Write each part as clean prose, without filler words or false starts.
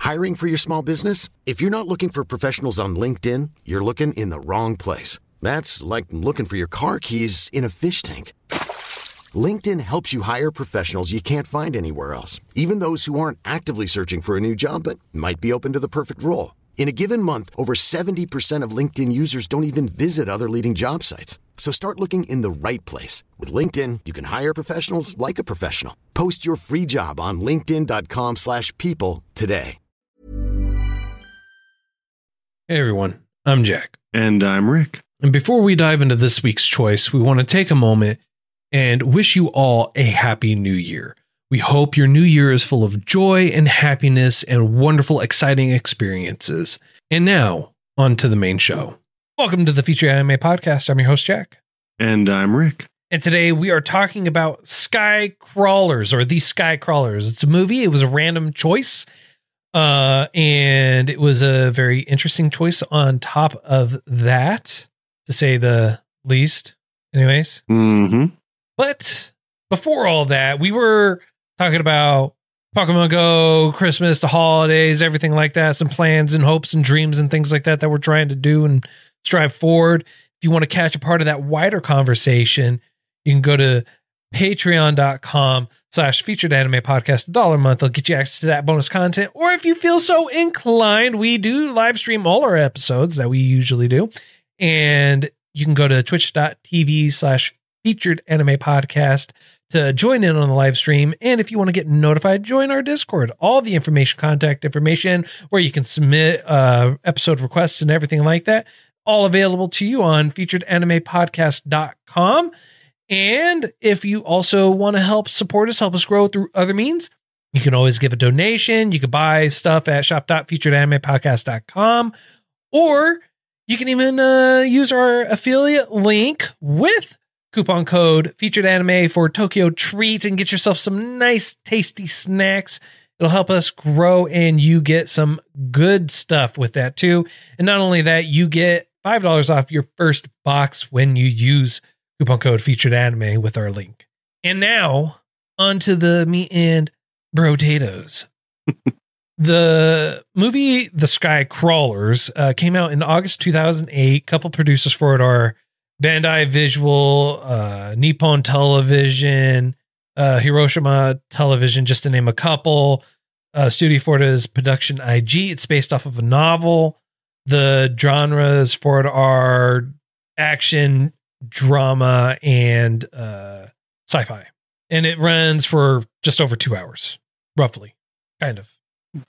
Hiring for your small business? If you're not looking for professionals on LinkedIn, you're looking in the wrong place. That's like looking for your car keys in a fish tank. LinkedIn helps you hire professionals you can't find anywhere else, even those who aren't actively searching for a new job but might be open to the perfect role. In a given month, over 70% of LinkedIn users don't even visit other leading job sites. So start looking in the right place. With LinkedIn, you can hire professionals like a professional. Post your free job on linkedin.com/people today. Hey everyone, I'm Jack. And I'm Rick. And before we dive into this week's choice, we want to take a moment and wish you all a happy new year. We hope your new year is full of joy and happiness and wonderful, exciting experiences. And now, on to the main show. Welcome to the Featured Anime Podcast. I'm your host, Jack. And I'm Rick. And today we are talking about Sky Crawlers, or The Sky Crawlers. It's a movie. It was a random choice. And it was a very interesting choice on top of that, to say the least. Anyways. Mm-hmm. But before all that, we were talking about Pokemon Go, Christmas, the holidays, everything like that, some plans and hopes and dreams and things like that that we're trying to do and strive forward. If you want to catch a part of that wider conversation, you can go to patreon.com/featured anime podcast, $1 a month. They'll get you access to that bonus content. Or if you feel so inclined, we do live stream all our episodes that we usually do. And you can go to twitch.tv/featured anime podcast to join in on the live stream. And if you want to get notified, join our Discord. All the information, contact information, where you can submit episode requests and everything like that, all available to you on featuredanimepodcast.com. And if you also want to help support us, help us grow through other means, you can always give a donation. You can buy stuff at shop.featuredanimepodcast.com, or you can even use our affiliate link with coupon code Featured Anime for Tokyo Treats and get yourself some nice, tasty snacks. It'll help us grow, and you get some good stuff with that too. And not only that, you get $5 off your first box when you use coupon code Featured Anime with our link. And now onto the meat and potatoes. The movie The Sky Crawlers came out in August 2008. Couple producers for it are Bandai Visual, Nippon Television, Hiroshima Television, just to name a couple. Studio for it is Production IG. It's based off of a novel. The genres for it are action, drama, and sci-fi. And it runs for just over 2 hours, roughly, kind of.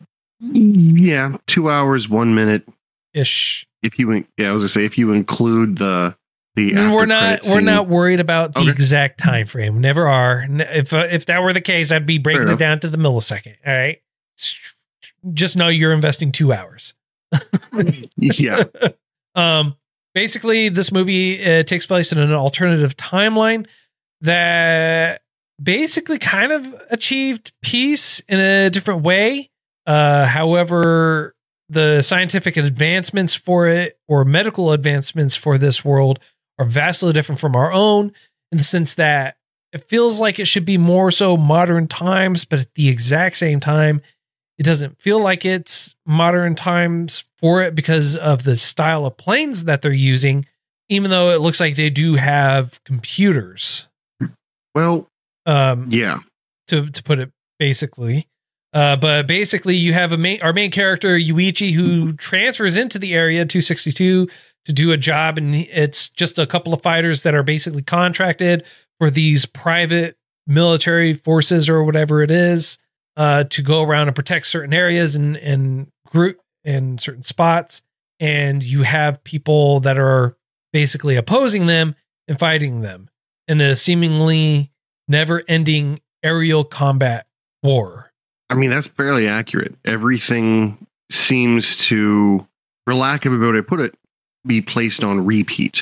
Yeah, 2 hours, 1 minute ish. If you, I was gonna say, if you include the we're not worried about the exact time frame. Never are. If that were the case, I'd be breaking it down to the millisecond. All right, just know you're investing 2 hours. Yeah. Basically, this movie takes place in an alternative timeline that basically kind of achieved peace in a different way. However, the scientific advancements for it, or medical advancements for this world, are vastly different from our own, in the sense that it feels like it should be more so modern times, but at the exact same time, it doesn't feel like it's modern times for it because of the style of planes that they're using, even though it looks like they do have computers. Well, yeah. To put it basically. But basically you have our main character, Yuichi, who transfers into the area 262 to do a job. And it's just a couple of fighters that are basically contracted for these private military forces or whatever it is, to go around and protect certain areas and group and certain spots. And you have people that are basically opposing them and fighting them in a seemingly never ending aerial combat war. I mean, that's fairly accurate. Everything seems to, for lack of a better way to put it, be placed on repeat.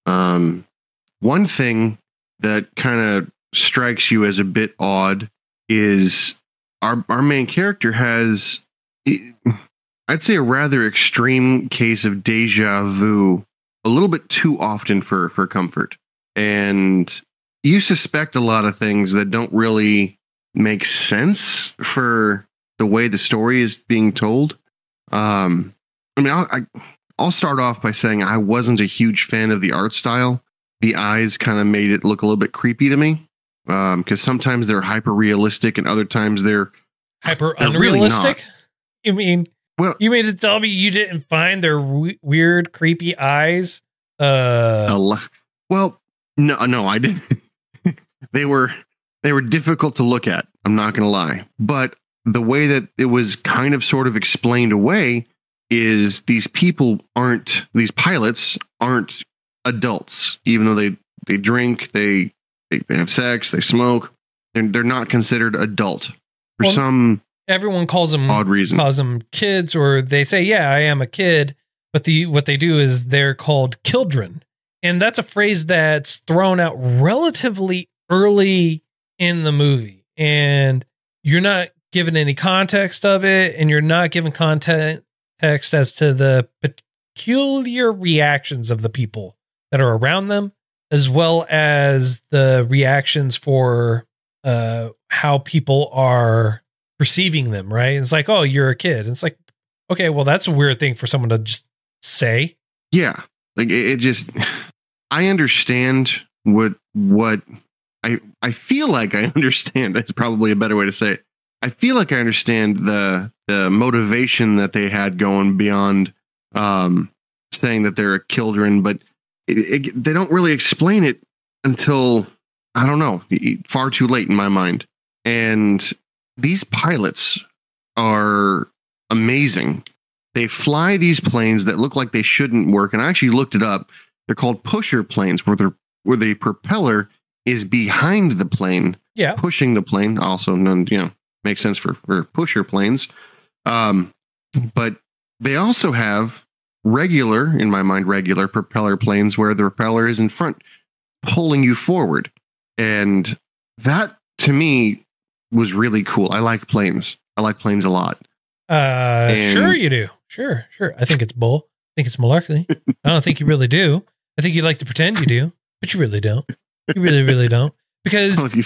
One thing that kind of strikes you as a bit odd is our main character has, I'd say, a rather extreme case of deja vu a little bit too often for comfort. And you suspect a lot of things that don't really make sense for the way the story is being told. I mean, I'll start off by saying I wasn't a huge fan of the art style. The eyes kind of made it look a little bit creepy to me, because sometimes they're hyper realistic and other times they're hyper unrealistic. Really you mean? Well, you mean to tell me you didn't find their weird, creepy eyes? Well, no, I didn't. They were difficult to look at. I'm not going to lie, but the way that it was kind of sort of explained away is these pilots aren't adults, even though they drink, they have sex, they smoke. They're not considered adult for some everyone calls them odd reason. Calls them kids, or they say, "Yeah, I am a kid." But what they do is they're called children, and that's a phrase that's thrown out relatively early in the movie, and you're not given any context of it, and you're not given context as to the peculiar reactions of the people that are around them, as well as the reactions for how people are perceiving them, right? It's like, oh, you're a kid. It's like, okay, well, that's a weird thing for someone to just say. Yeah. Like it just, I understand what I feel like I understand. That's probably a better way to say it. I feel like I understand the motivation that they had going beyond saying that they're children, but they don't really explain it until, I don't know, far too late in my mind. And these pilots are amazing. They fly these planes that look like they shouldn't work. And I actually looked it up. They're called pusher planes, where the propeller is behind the plane, pushing the plane. Also, makes sense for pusher planes. But they also have in my mind, regular propeller planes where the propeller is in front, pulling you forward. And that, to me, was really cool. I like planes. I like planes a lot. Sure you do. Sure. I think it's bull. I think it's malarkey. I don't think you really do. I think you like to pretend you do, but you really don't. You really, really don't. Because if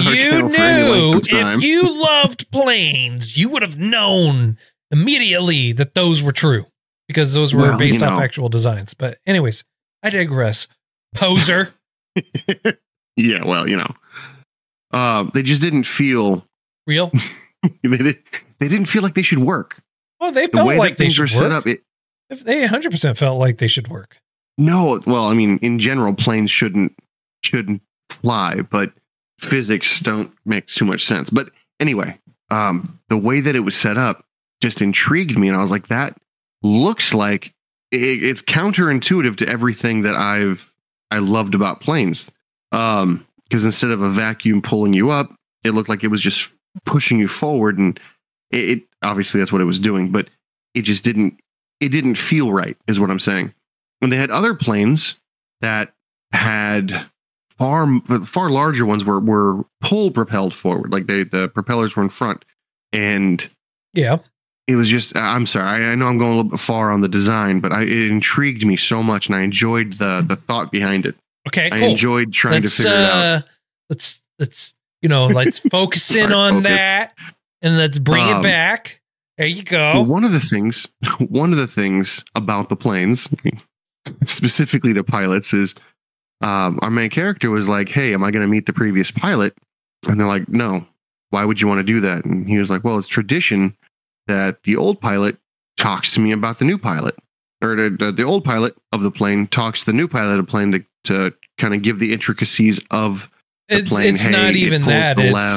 you loved planes, you would have known immediately that those were true, because those were based off actual designs. But anyways, I digress. Poser. Yeah, well, they just didn't feel real. They didn't feel like they should work. Well, they felt like they should set up. They 100% felt like they should work. No, well, I mean, in general, planes shouldn't fly, but physics don't make too much sense. But anyway, the way that it was set up just intrigued me, and I was like, that looks like it's counterintuitive to everything that I loved about planes. Because instead of a vacuum pulling you up, it looked like it was just pushing you forward, and it obviously that's what it was doing, but it just didn't feel right, is what I'm saying. And they had other planes that had far larger ones were pull propelled forward, like the propellers were in front, and it was just, I'm sorry, I know I'm going a little bit far on the design, but it intrigued me so much, and I enjoyed the thought behind it. Okay, cool. I enjoyed trying to figure it out. Let's focus in on that, and let's bring it back. There you go. Well, one of the things about the planes, specifically the pilots, is our main character was like, "Hey, am I going to meet the previous pilot?" And they're like, "No. Why would you want to do that?" And he was like, "Well, it's tradition that the old pilot talks to me about the new pilot, or the old pilot of the plane talks to the new pilot of the plane to kind of give the intricacies of the plane." It's not even that.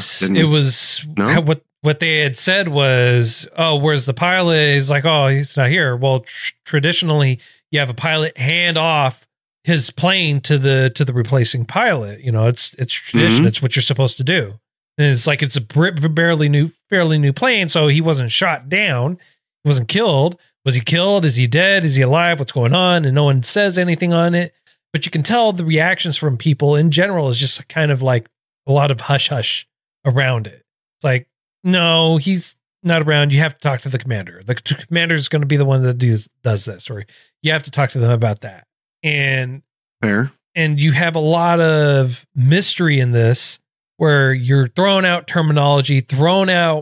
What they had said was, "Oh, where's the pilot?" He's like, "Oh, he's not here." Well, traditionally, you have a pilot hand off his plane to the replacing pilot. It's tradition. Mm-hmm. It's what you're supposed to do. And it's like, it's a fairly new plane, so he wasn't shot down. He wasn't killed. Was he killed? Is he dead? Is he alive? What's going on? And no one says anything on it. But you can tell the reactions from people in general is just kind of like a lot of hush hush around it. It's like, no, he's not around. You have to talk to the commander. The commander is going to be the one that does this, or you have to talk to them about that. And fair. And you have a lot of mystery in this, where you're throwing out terminology, throwing out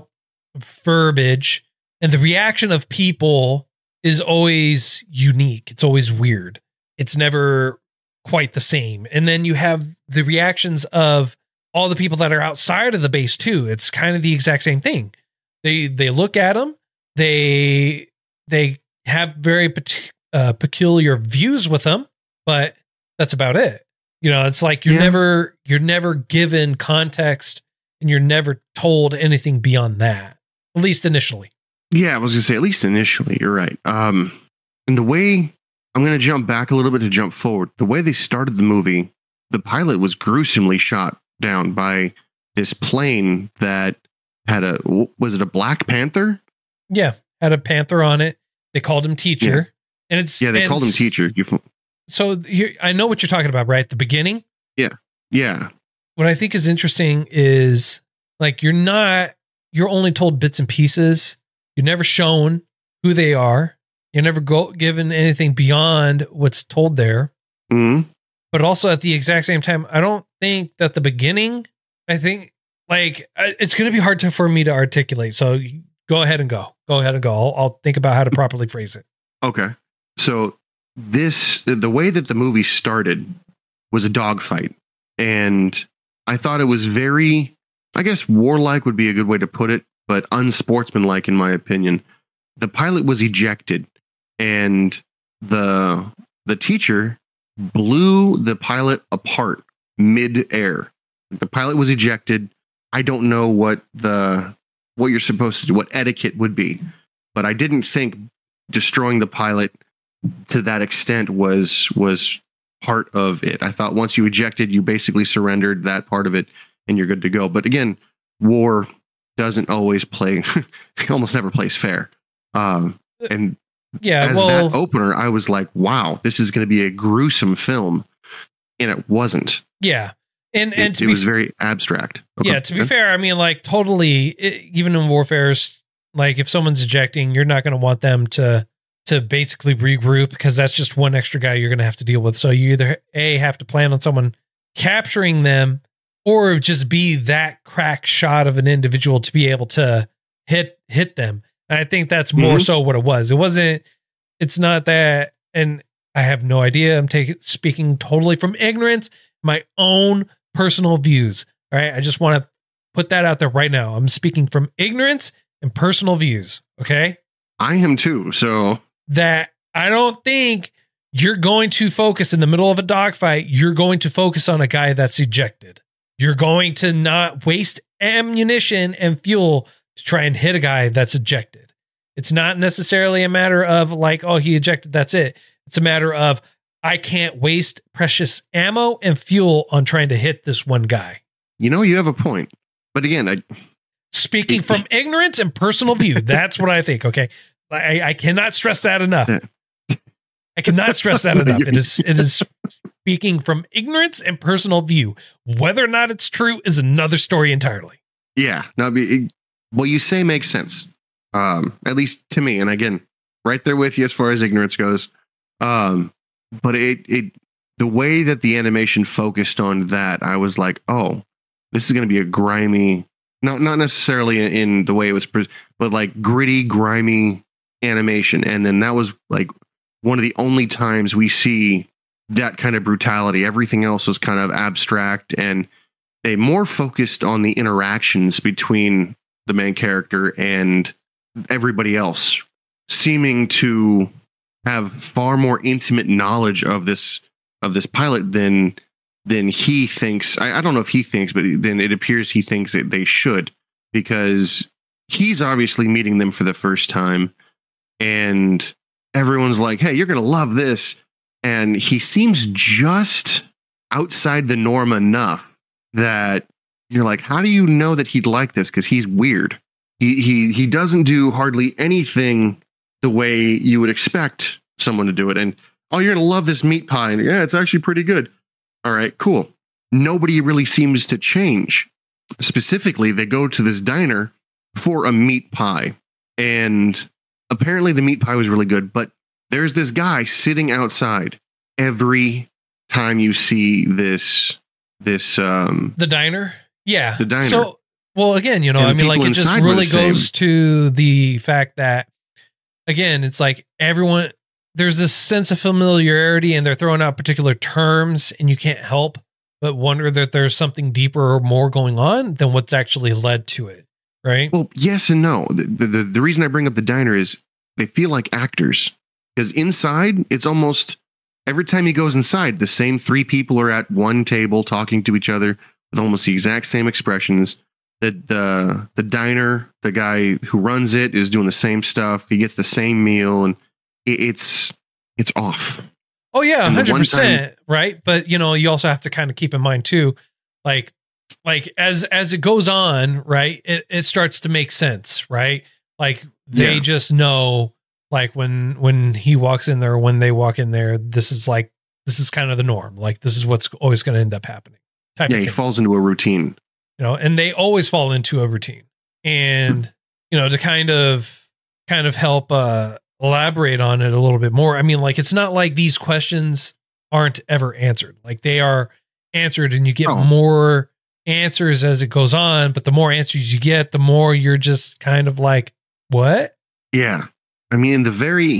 verbiage, and the reaction of people is always unique. It's always weird. It's never quite the same. And then you have the reactions of all the people that are outside of the base too. It's kind of the exact same thing. They look at them. They have very peculiar views with them, but that's about it. You know, it's like you're never given context, and you're never told anything beyond that, at least initially. Yeah, I was gonna say at least initially. You're right. And the way I'm gonna jump back a little bit to jump forward. The way they started the movie, the pilot was gruesomely shot down by this plane that had was it a Black Panther? Yeah, had a panther on it. They called him Teacher, and they called him Teacher. So here, I know what you're talking about, right? The beginning. Yeah. What I think is interesting is like you're only told bits and pieces. You're never shown who they are. You're never given anything beyond what's told there. Mm-hmm. But also at the exact same time, I don't think that the beginning. I think like it's going to be hard for me to articulate. So go ahead and go. I'll think about how to properly phrase it. Okay. So the way that the movie started was a dogfight, and I thought it was very, I guess warlike would be a good way to put it, but unsportsmanlike in my opinion. The pilot was ejected, and the teacher blew the pilot apart mid-air. The pilot was ejected. I don't know what you're supposed to do, what etiquette would be, but I didn't think destroying the pilot to that extent was part of it. I thought once you ejected, you basically surrendered that part of it and you're good to go. But again, war doesn't always play, almost never plays fair. And that opener, I was like, wow, this is going to be a gruesome film. And it wasn't. Yeah. And it was very abstract. Okay. Yeah. To be fair, I mean, like totally, even in warfare, like if someone's ejecting, you're not going to want them to basically regroup, because that's just one extra guy you're going to have to deal with. So you either have to plan on someone capturing them, or just be that crack shot of an individual to be able to hit them. And I think that's more so what it was. It's not that, and I have no idea. I'm speaking totally from ignorance, my own personal views. All right. I just want to put that out there right now. I'm speaking from ignorance and personal views. Okay. I am too. So that I don't think you're going to focus in the middle of a dogfight. You're going to focus on a guy that's ejected. You're going to not waste ammunition and fuel to try and hit a guy that's ejected. It's not necessarily a matter of like, oh, he ejected, that's it. It's a matter of, I can't waste precious ammo and fuel on trying to hit this one guy. You know, you have a point. But again, speaking from ignorance and personal view, that's what I think. Okay. I cannot stress that enough. I cannot stress that enough. It is speaking from ignorance and personal view. Whether or not it's true is another story entirely. Yeah. No, what you say makes sense. At least to me. And again, right there with you as far as ignorance goes. But the way that the animation focused on that, I was like, oh, this is going to be a grimy, not necessarily in the way it was, but like gritty, grimy animation. And then that was like one of the only times we see that kind of brutality. Everything else was kind of abstract, and they more focused on the interactions between the main character and everybody else, seeming to have far more intimate knowledge of this pilot than he thinks. I don't know if he thinks, but then it appears he thinks that they should, because he's obviously meeting them for the first time, and everyone's like, hey, you're going to love this. And he seems just outside the norm enough that you're like, how do you know that he'd like this? Because he's weird. He doesn't do hardly anything the way you would expect someone to do it. And, oh, you're going to love this meat pie. And yeah, it's actually pretty good. All right, cool. Nobody really seems to change. Specifically, they go to this diner for a meat pie. And apparently the meat pie was really good, but there's this guy sitting outside every time you see this the diner. Yeah. The diner. So Well, again, And I the mean, like, people it just inside were really the same. goes to the fact that, again, it's like everyone, there's this sense of familiarity and they're throwing out particular terms and you can't help but wonder that there's something deeper or more going on than what's actually led to it. Right. Well, yes and no. The reason I bring up the diner is they feel like actors, because inside it's almost every time he goes inside, the same three people are at one table talking to each other with almost the exact same expressions. The diner, the guy who runs it, is doing the same stuff. He gets the same meal, and it's off. Oh yeah, And the one 100%. Right. But you also have to kind of keep in mind too, like as it goes on, right, it starts to make sense, right? Like they Yeah. just know, like when he walks in there, when they walk in there, this is kind of the norm. Like this is what's always going to end up happening. Type Yeah, of he thing. falls into a routine. And they always fall into a routine. And to kind of help elaborate on it a little bit more. I mean, like, it's not like these questions aren't ever answered. Like they are answered, and you get Oh. more answers as it goes on, but the more answers you get, the more you're just kind of like, what? Yeah. I mean, in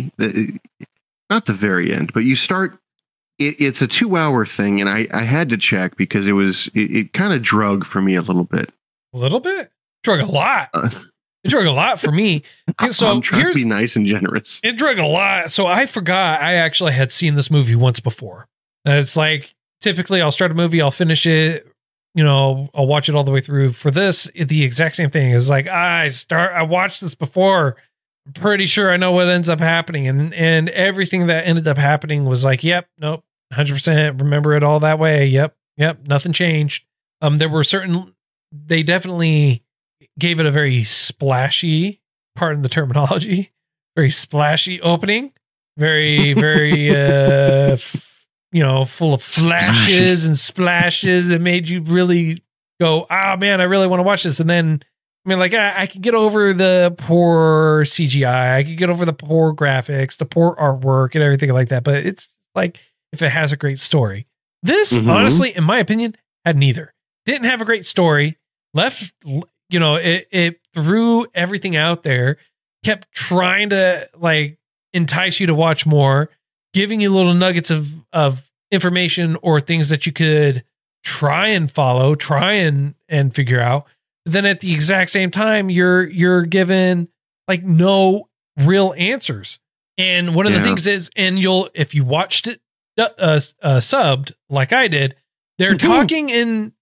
not the very end, but you start, it's a 2-hour thing. And I had to check because it kind of drug for me a little bit. A little bit? Drug a lot. It drug a lot for me. So I'm trying to be nice and generous. it drug a lot. So I forgot I actually had seen this movie once before. And it's like, typically I'll start a movie, I'll finish it, I'll watch it all the way through. For this, the exact same thing is like, I watched this before. I'm pretty sure I know what ends up happening. And everything that ended up happening was like, yep, nope, 100% remember it all that way. Yep, nothing changed. There were they definitely gave it a very splashy, pardon the terminology, very splashy opening, very, very, full of flashes and splashes. It made you really go, oh man, I really want to watch this. And then, I mean, like, I could get over the poor CGI. I could get over the poor graphics, the poor artwork and everything like that. But it's like, if it has a great story, this honestly, in my opinion, had neither. Didn't have a great story. Left, it threw everything out there, kept trying to like entice you to watch more, giving you little nuggets of information or things that you could try and follow, try and figure out. But then at the exact same time, you're given like no real answers. And one of the things is, and if you watched it subbed like I did, they're talking in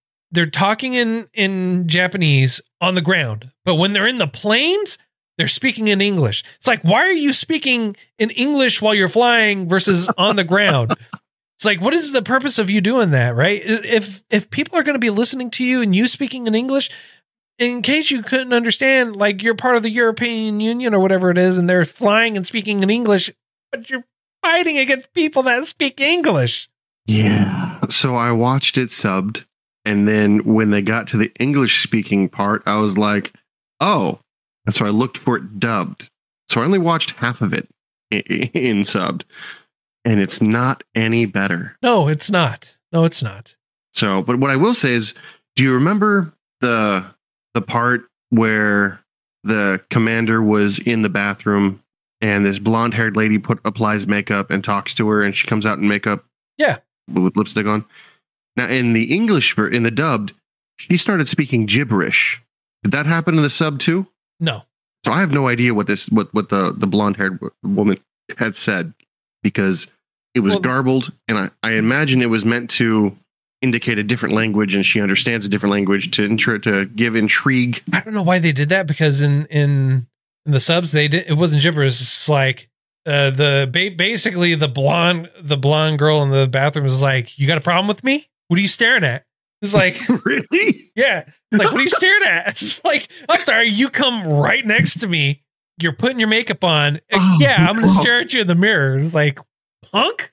Japanese on the ground, but when they're in the planes, they're speaking in English. It's like, why are you speaking in English while you're flying versus on the ground? It's like, what is the purpose of you doing that, right? If people are going to be listening to you and you speaking in English, in case you couldn't understand, like you're part of the European Union or whatever it is, and they're flying and speaking in English, but you're fighting against people that speak English. Yeah. So I watched it subbed. And then when they got to the English speaking part, I was like, oh. And so I looked for it dubbed. So I only watched half of it in subbed. And it's not any better. No, it's not. So, but what I will say is, do you remember the part where the commander was in the bathroom and this blonde haired lady applies makeup and talks to her and she comes out in makeup? Yeah. With lipstick on. Now, in the English, in the dubbed, she started speaking gibberish. Did that happen in the sub too? No. So I have no idea what the blonde-haired woman had said, because it was garbled, and I imagine it was meant to indicate a different language, and she understands a different language to give intrigue. I don't know why they did that, because in the subs it wasn't gibberish. It's like basically the blonde girl in the bathroom is like, you got a problem with me? What are you staring at? It's like, really? Yeah. Like, what are you staring at? It's like, I'm sorry, you come right next to me. You're putting your makeup on. Yeah, I'm going to stare at you in the mirror. It's like, punk?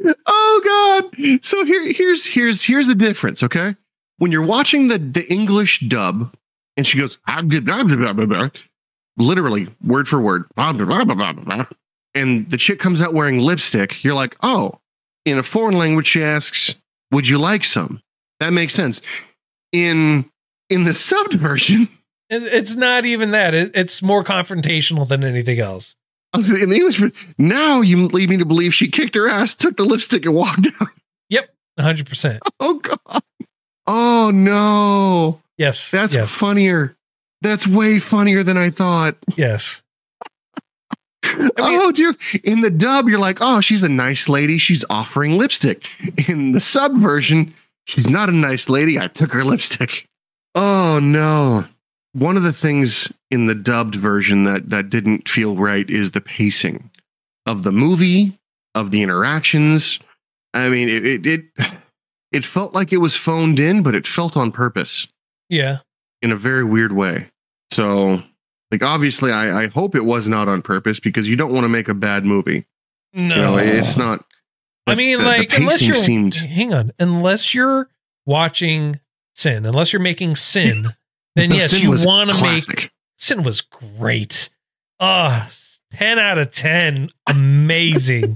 Oh God. So here's the difference. Okay. When you're watching the English dub and she goes, literally word for word, and the chick comes out wearing lipstick, you're like, oh, in a foreign language, she asks, would you like some? That makes sense. In in the subbed version, It's not even that. It's more confrontational than anything else. in the English version, now you lead me to believe she kicked her ass, took the lipstick, and walked out. Yep, 100%. Oh God! Oh no! Yes, That's yes, funnier. That's way funnier than I thought. yes. Oh dear! In the dub, you're like, oh, she's a nice lady. She's offering lipstick. In the sub version, she's not a nice lady. I took her lipstick. Oh no! One of the things in the dubbed version that didn't feel right is the pacing of the movie, of the interactions. I mean, it felt like it was phoned in, but it felt on purpose. Yeah. In a very weird way. So, like, obviously, I hope it was not on purpose, because you don't want to make a bad movie. No, You know, it's not. I mean, the unless you're seemed, hang on, unless you're watching Sin, unless you're making Sin, then yes, Sin you was want to classic. make Sin was great. 10 out of 10, amazingly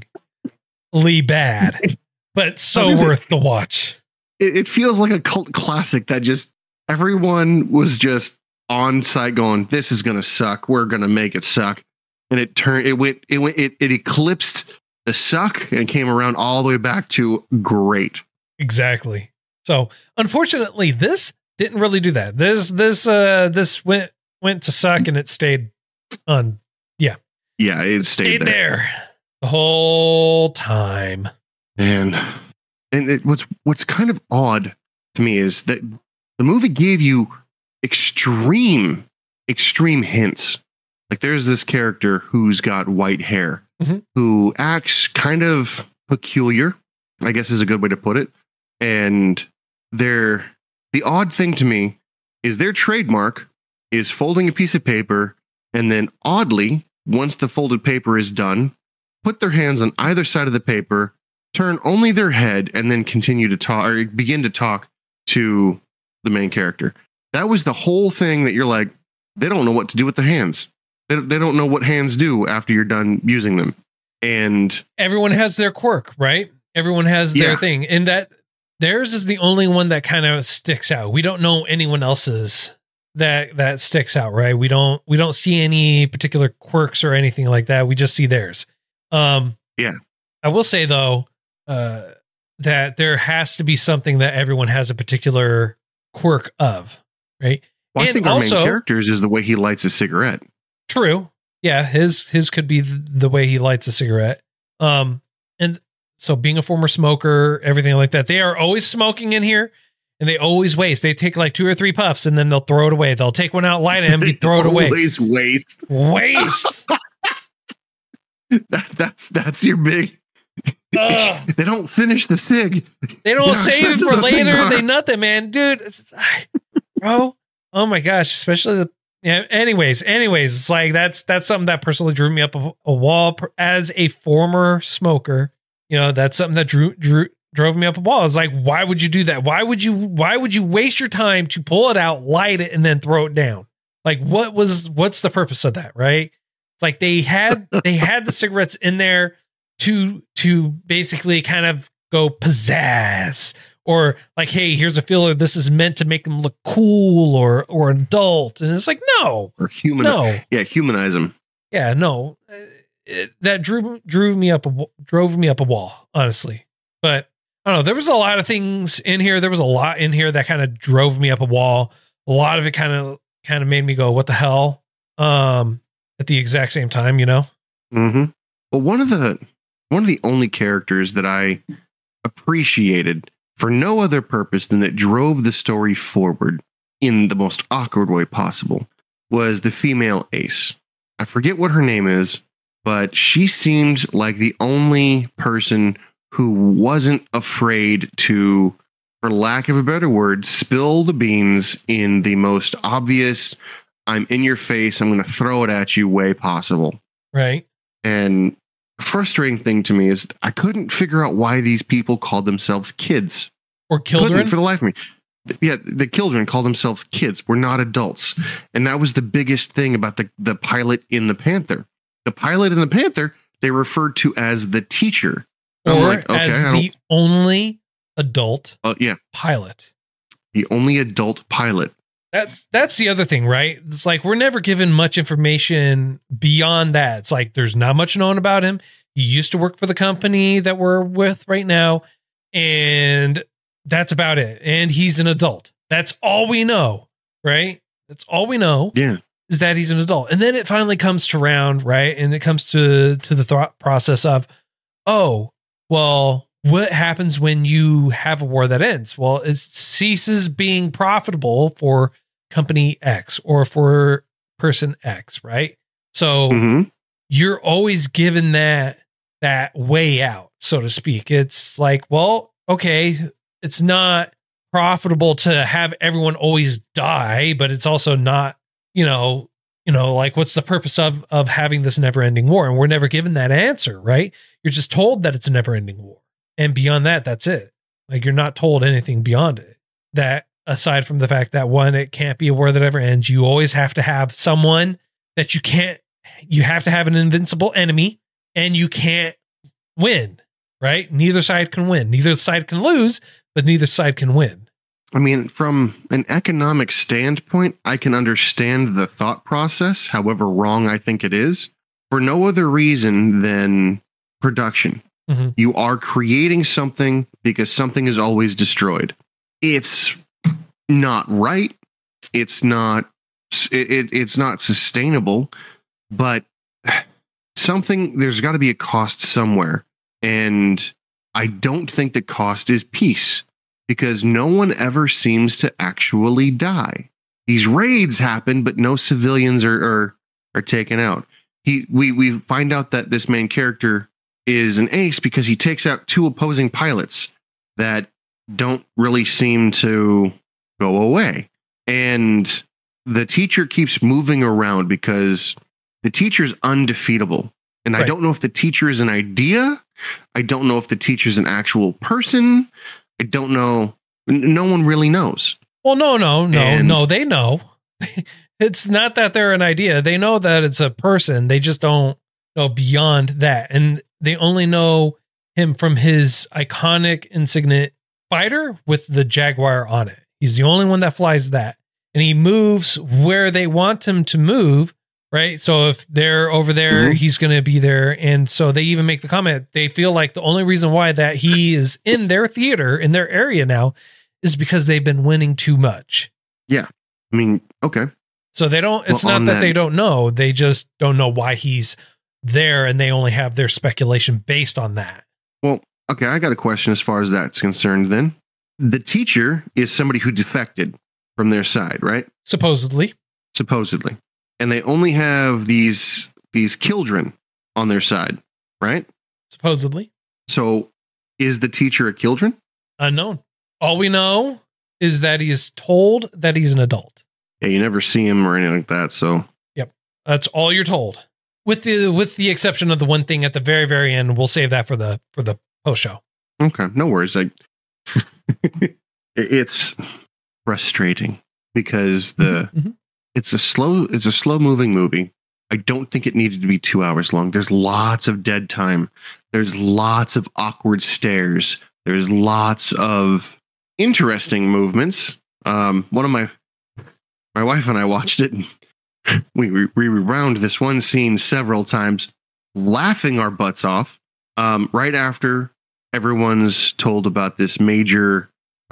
bad, but so worth the watch. It feels like a cult classic that just everyone was just on site going, this is going to suck. We're going to make it suck. And it eclipsed the suck and came around all the way back to great. Exactly. So unfortunately, this didn't really do that. This went to suck, and it stayed on. Yeah. Yeah. It stayed there the whole time. And what's kind of odd to me is that the movie gave you extreme hints. Like, there's this character who's got white hair, who acts kind of peculiar, I guess is a good way to put it. And the odd thing to me is their trademark is folding a piece of paper, and then oddly, once the folded paper is done, put their hands on either side of the paper, turn only their head, and then continue to talk, or begin to talk to the main character. That was the whole thing, that you're like, they don't know what to do with their hands. They don't know what hands do after you're done using them. And everyone has their quirk, right? Everyone has their thing. And that theirs is the only one that kind of sticks out. We don't know anyone else's that sticks out, right? We don't see any particular quirks or anything like that. We just see theirs. I will say though, that there has to be something that everyone has a particular quirk of, right? Well, I think our main character's is the way he lights a cigarette. True. Yeah, his could be the way he lights a cigarette. And so being a former smoker, everything like that, they are always smoking in here, and they always waste. They take like 2 or 3 puffs, and then they'll throw it away. They'll take one out, light it, and throw it away. Always waste. That's your big. They don't finish the cig. They don't save it for later. They nothing, man, dude. Bro, oh my gosh, especially the. Yeah. Anyways, it's like that's something that personally drew me up a wall as a former smoker. You know, that's something that drove me up a wall. It's like, why would you do that? Why would you waste your time to pull it out, light it, and then throw it down? Like, what's the purpose of that, right? It's like they had the cigarettes in there to basically kind of go pizzazz, or like, hey, here's a filler. This is meant to make them look cool or adult. And it's like, no. Or human. No. Yeah, humanize them. Yeah, no. That drove me up a wall, honestly. But I don't know. There was a lot of things in here. There was a lot in here that kind of drove me up a wall. A lot of it kind of made me go, what the hell? At the exact same time, you know? Mm-hmm. Well, one of the only characters that I appreciated for no other purpose than that drove the story forward in the most awkward way possible was the female ace. I forget what her name is, but she seemed like the only person who wasn't afraid to, for lack of a better word, spill the beans in the most obvious, I'm in your face, I'm going to throw it at you way possible. Right. And frustrating thing to me is I couldn't figure out why these people called themselves kids or children for the life of me. Yeah, the children call themselves kids. We're not adults. And that was the biggest thing about the pilot in the Panther. The pilot in the Panther, they referred to as the teacher. Or like, okay, as the only adult pilot. pilot. The only adult pilot. That's the other thing, right? It's like we're never given much information beyond that. It's like there's not much known about him. He used to work for the company that we're with right now, and that's about it. And he's an adult. That's all we know, right? That's all we know. Yeah. Is that he's an adult. And then it finally comes to round, right? And it comes to the thought process of, oh, well, what happens when you have a war that ends? Well, it ceases being profitable for company X or for person X, right? So you're always given that way out, so to speak. It's like, well, okay, it's not profitable to have everyone always die, but it's also not, like what's the purpose of having this never-ending war? And we're never given that answer, right? You're just told that it's a never-ending war. And beyond that, that's it. Like you're not told anything beyond it. That aside from the fact that one, it can't be a war that ever ends. You always have to have someone that you have to have an invincible enemy and you can't win, right? Neither side can win. Neither side can lose, but neither side can win. I mean, from an economic standpoint, I can understand the thought process, however wrong I think it is, for no other reason than production. Mm-hmm. You are creating something because something is always destroyed. It's not right. It's not sustainable, but there's got to be a cost somewhere. And I don't think the cost is peace, because no one ever seems to actually die. These raids happen, but no civilians are taken out. We find out that this main character is an ace because he takes out 2 opposing pilots that don't really seem to go away. And the teacher keeps moving around because the teacher's undefeatable. And right. I don't know if the teacher is an idea. I don't know if the teacher's an actual person. I don't know. No one really knows. Well, no, they know. It's not that they're an idea. They know that it's a person. They just don't know beyond that. And they only know him from his iconic insignia fighter with the Jaguar on it. He's the only one that flies that. And he moves where they want him to move, right? So if they're over there, he's going to be there. And so they even make the comment, they feel like the only reason why that he is in their theater, in their area now, is because they've been winning too much. Yeah. I mean, okay. So they don't, it's not that they don't know. They just don't know why he's there, and they only have their speculation based on that. Well, okay, I got a question as far as that's concerned then. The teacher is somebody who defected from their side, right? Supposedly. And they only have these children on their side, right? Supposedly. So is the teacher a children? Unknown. All we know is that he is told that he's an adult. Yeah, you never see him or anything like that, so. Yep. That's all you're told. With the exception of the one thing at the very, very end. We'll save that for the post show. Okay, no worries. It's frustrating because it's a slow moving movie. I don't think it needed to be 2 hours long. There's lots of dead time. There's lots of awkward stares. There's lots of interesting movements. One of my wife and I watched it, and we rewound this one scene several times, laughing our butts off. Right after everyone's told about this major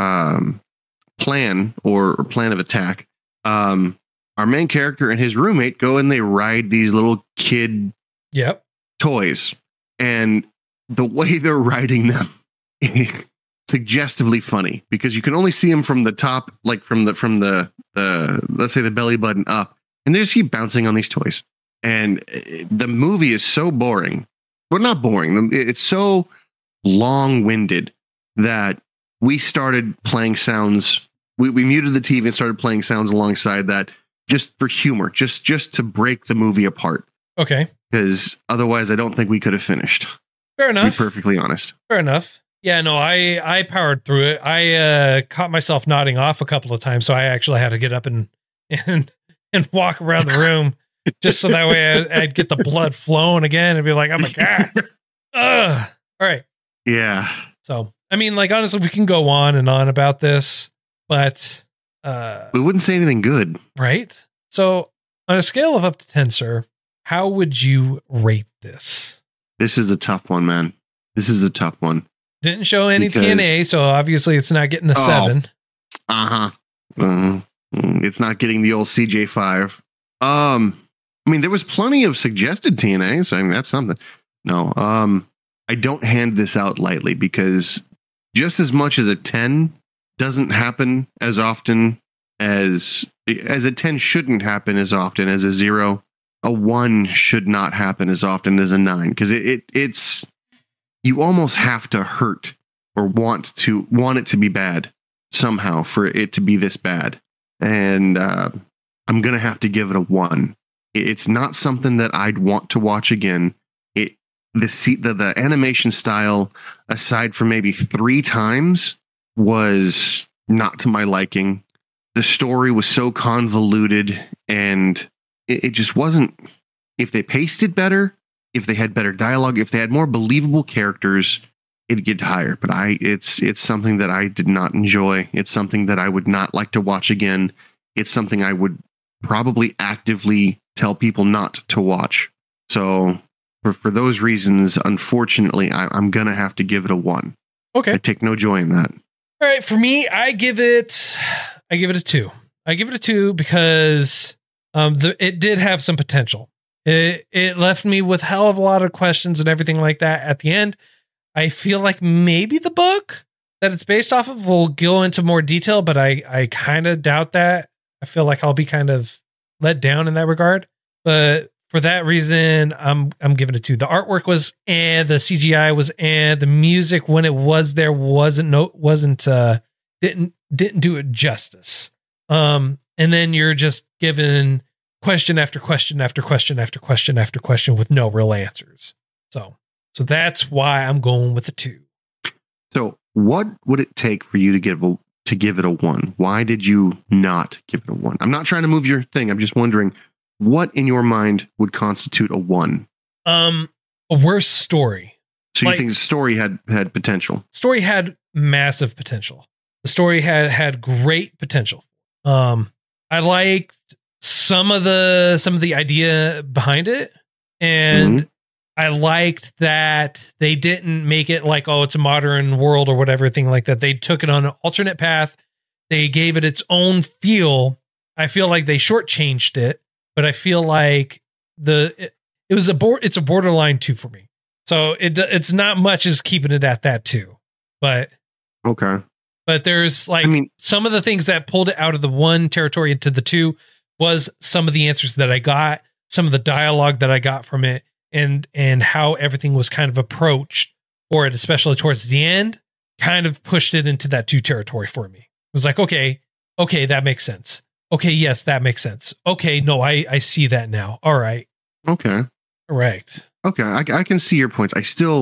plan or plan of attack, our main character and his roommate go and they ride these little kid toys, and the way they're riding them, suggestively funny, because you can only see them from the top, like from the let's say the belly button up, and they just keep bouncing on these toys. And the movie is so boring. Well, not boring. It's so long-winded that we started playing sounds. We muted the TV and started playing sounds alongside that, just for humor, just to break the movie apart. Okay. Because otherwise, I don't think we could have finished. Fair enough. To be perfectly honest. Fair enough. Yeah, no, I powered through it. I caught myself nodding off a couple of times, so I actually had to get up and walk around the room just so that way I'd get the blood flowing again and be like, oh my God. All right. Yeah. So, I mean, like, honestly, we can go on and on about this, but We wouldn't say anything good. Right? So on a scale of up to 10, sir, how would you rate this? This is a tough one, man. This is a tough one. Didn't show any Because- TNA, so obviously it's not getting a 7. It's not getting the old CJ5. I mean, there was plenty of suggested TNA, so I mean that's something. No, I don't hand this out lightly because just as much as a 10 doesn't happen as often as a 10 shouldn't happen as often as a 0, a 1 should not happen as often as a 9 because it's you almost have to hurt or want it to be bad somehow for it to be this bad. And I'm going to have to give it a 1. It's not something that I'd want to watch again. The animation style, aside from maybe 3 times, was not to my liking. The story was so convoluted, and it just wasn't. If they paced it better, if they had better dialogue, if they had more believable characters, it'd get higher. But it's something that I did not enjoy. It's something that I would not like to watch again. It's something I would probably actively tell people not to watch. So for those reasons, unfortunately, I'm going to have to give it a 1. Okay. I take no joy in that. All right. For me, I give it a 2. I give it a 2 because it did have some potential. It left me with hell of a lot of questions and everything like that at the end. I feel like maybe the book that it's based off of will go into more detail, but I kind of doubt that. I feel like I'll be kind of let down in that regard. But for that reason, I'm giving it 2. The artwork was the CGI was the music when it was there didn't do it justice. And then you're just given question after question after question after question after question with no real answers. So that's why I'm going with a 2. So what would it take for you to give it a 1? Why did you not give it a 1? I'm not trying to move your thing. I'm just wondering what in your mind would constitute a 1? A worse story. So you think the story had potential? Story had massive potential. The story had great potential. I liked some of the idea behind it, and I liked that they didn't make it like, oh, it's a modern world or whatever thing like that. They took it on an alternate path. They gave it its own feel. I feel like they shortchanged it, but I feel like it's a borderline 2 for me. So it's not much as keeping it at that 2, but okay. But there's some of the things that pulled it out of the 1 territory into the 2 was some of the answers that I got, some of the dialogue that I got from it, and how everything was kind of approached for it, especially towards the end, kind of pushed it into that 2 territory for me. It was like, okay, that makes sense. Okay, yes, that makes sense. Okay, no, I see that now. All right. Okay. Correct. Okay, I can see your points.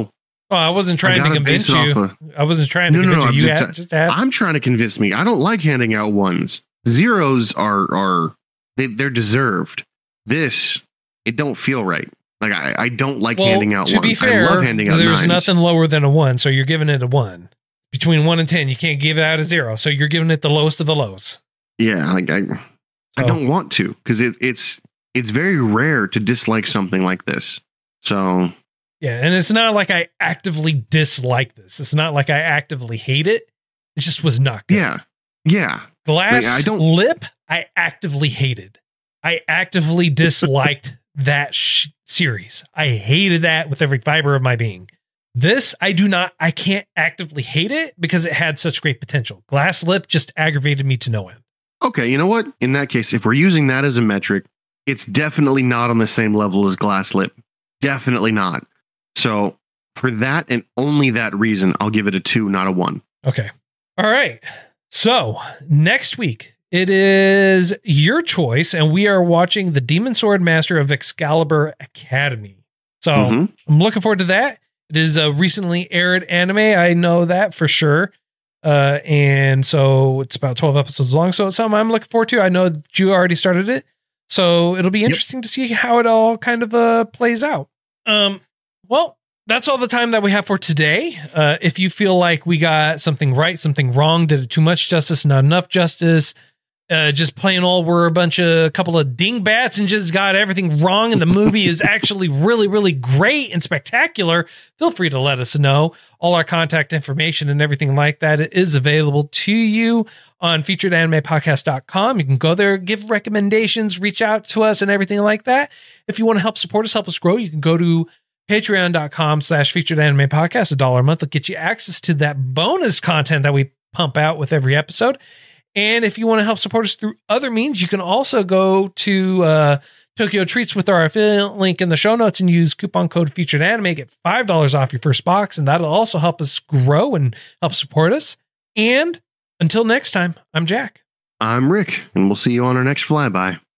I wasn't trying to convince you. I wasn't trying to convince you. Just ask. I'm trying to convince me. I don't like handing out 1s. 0s are they're deserved. This, it don't feel right. Like I don't like handing out 1s. To be fair, I love handing out there's 9s. nothing lower than a 1, so you're giving it a 1. Between 1 and 10, you can't give it out a 0, so you're giving it the lowest of the lows. Yeah, like I don't want to because it's very rare to dislike something like this. So yeah, and it's not like I actively dislike this. It's not like I actively hate it. It just was not good. Yeah. Glass Lip, I actively hated. I actively disliked that series. I hated that with every fiber of my being. This, I can't actively hate it because it had such great potential. Glass Lip just aggravated me to no end. Okay, you know what? In that case, if we're using that as a metric, it's definitely not on the same level as Glass Lip. Definitely not. So for that and only that reason, I'll give it a 2, not a 1. Okay. All right. So next week, it is your choice, and we are watching the Demon Sword Master of Excalibur Academy. So I'm looking forward to that. It is a recently aired anime. I know that for sure. And so it's about 12 episodes long. So it's something I'm looking forward to. I know that you already started it. So it'll be interesting to see how it all kind of plays out. Well, that's all the time that we have for today. If you feel like we got something right, something wrong, did it too much justice, not enough justice, just plain old we're a couple of dingbats and just got everything wrong and the movie is actually really, really great and spectacular, feel free to let us know. All our contact information and everything like that is available to you on featuredanimepodcast.com. You can go there, give recommendations, reach out to us and everything like that. If you want to help support us, help us grow, you can go to patreon.com/featuredanimepodcast. $1 a month will get you access to that bonus content that we pump out with every episode. And if you want to help support us through other means, you can also go to Tokyo Treats with our affiliate link in the show notes and use coupon code Featured Anime, get $5 off your first box. And that'll also help us grow and help support us. And until next time, I'm Jack. I'm Rick, and we'll see you on our next flyby.